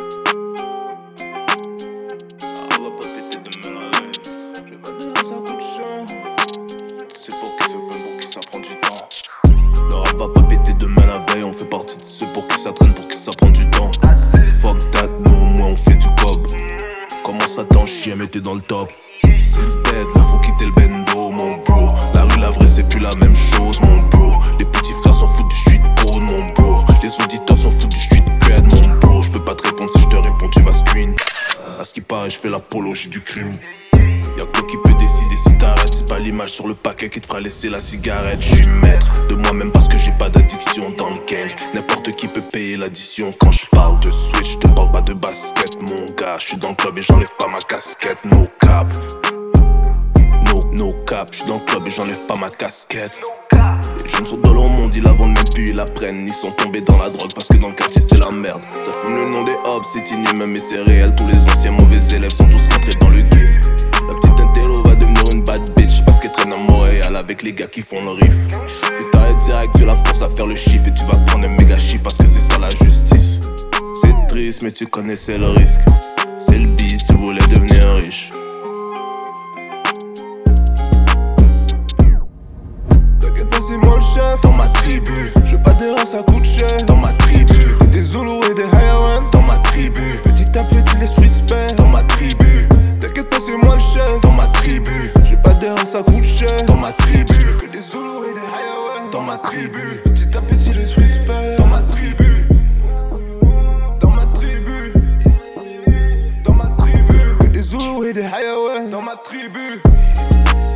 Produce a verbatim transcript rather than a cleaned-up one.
On va pas péter demain la veille. J'ai pas de ça coûte cher. C'est pour qui ça prend, pour qui ça prend du temps. Le rap va pas péter demain la veille. On fait partie de ceux pour qui ça traîne, pour qui ça prend du temps. Fuck that, nous au moins on fait du cob. Comment ça t'en chie, mais t'es dans le top. C'est dead, là faut quitter le bendo, mon bro. La rue, la vraie, c'est plus la même chose, mon bro. Les petits frères s'en foutent du street code, mon bro. Les auditeurs s'en foutent du street cred, mon bro. Je peux pas te répondre, si je te réponds, tu vas screen. À ce qui paraît, je fais l'apologie du crime. Y'a toi qui peut décider si t'arrêtes. C'est pas l'image sur le paquet qui te fera laisser la cigarette. J'suis maître de moi-même parce que j'ai pas d'addiction dans le gang. N'importe qui peut payer l'addition. Quand je parle de switch, je te parle pas de basket, mon gars. J'suis dans le club et j'enlève pas ma casquette, no cap. No, no cap, j'suis dans le club et j'enlève pas ma casquette. Les jeunes sont dans leur monde, ils la vendent même plus, ils la prennent. Ils sont tombés dans la drogue parce que dans le quartier c'est la merde. Ça fume le nom des hobs, c'est inhumain mais c'est réel. Tous les anciens mauvais élèves sont tous rentrés dans le game. La petite intello va devenir une bad bitch parce qu'elle traîne à Montréal avec les gars qui font le riff. Et t'arrêtes direct, tu la forces à faire le chiffre. Et tu vas prendre un méga chiffre parce que c'est ça la justice. C'est triste mais tu connaissais le risque. C'est le bis, tu voulais devenir riche. C'est moi le chef dans ma tribu. Je veux pas d'erreur, ça coûte cher dans ma tribu. Des Zoulous et des Hayawan dans ma tribu. Petit à petit l'esprit se perd dans ma tribu. T'inquiète pas, c'est moi le chef dans ma tribu. Je veux pas d'erreur, ça coûte cher dans ma tribu. Que des Zoulous et des Hayawan dans ma tribu. Petit à petit l'esprit se perd dans ma tribu. Dans ma tribu. Dans ma tribu. Que des Zoulous et des Hayawan dans ma tribu.